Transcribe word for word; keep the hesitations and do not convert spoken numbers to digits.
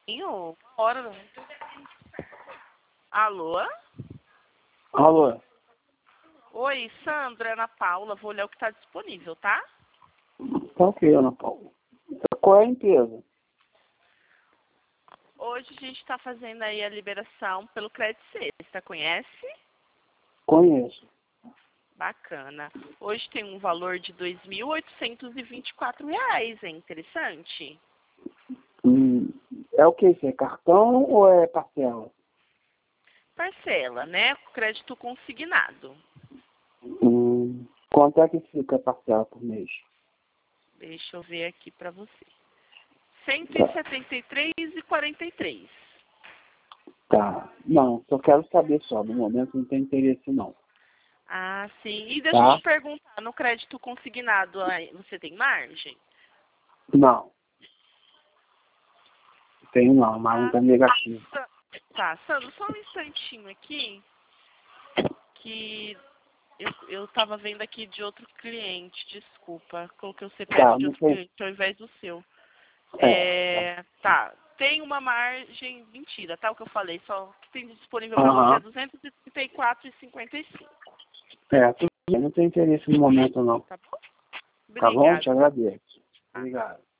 Uma hora. Alô? Alô? Oi, Sandra, Ana Paula. Vou olhar o que está disponível, tá? Tá ok, Ana Paula. Qual é a empresa? Hoje a gente está fazendo aí a liberação pelo Credit Sexta, conhece? Conheço. Bacana. Hoje tem um valor de dois mil oitocentos e vinte e quatro reais, é interessante? Hum, é o que isso? É cartão ou é parcela? Parcela, né? Crédito consignado. Hum, quanto é que fica a parcela por mês? Deixa eu ver aqui para você. cento Tá. e setenta e três reais e quarenta e três centavos. Tá. Não, só quero saber só. No momento não tem interesse não. Ah, sim. E deixa Tá? eu te perguntar, no crédito consignado, aí, você tem margem? Não. Tenho não, mas não Ah, tá negativo. Sa- tá, Sandro, só um instantinho aqui, que eu, eu tava vendo aqui de outro cliente, desculpa. Coloquei o C P F Tá, de não outro tem. cliente ao invés do seu. É, tá. É, tá, tem uma margem, mentira, tá? O que eu falei, só o que tem disponível para você é Aham. duzentos e trinta e quatro reais e cinquenta e cinco centavos. É, tudo bem, não tem interesse no momento não. Tá bom? Tá bom? Obrigada. Te agradeço. Obrigado.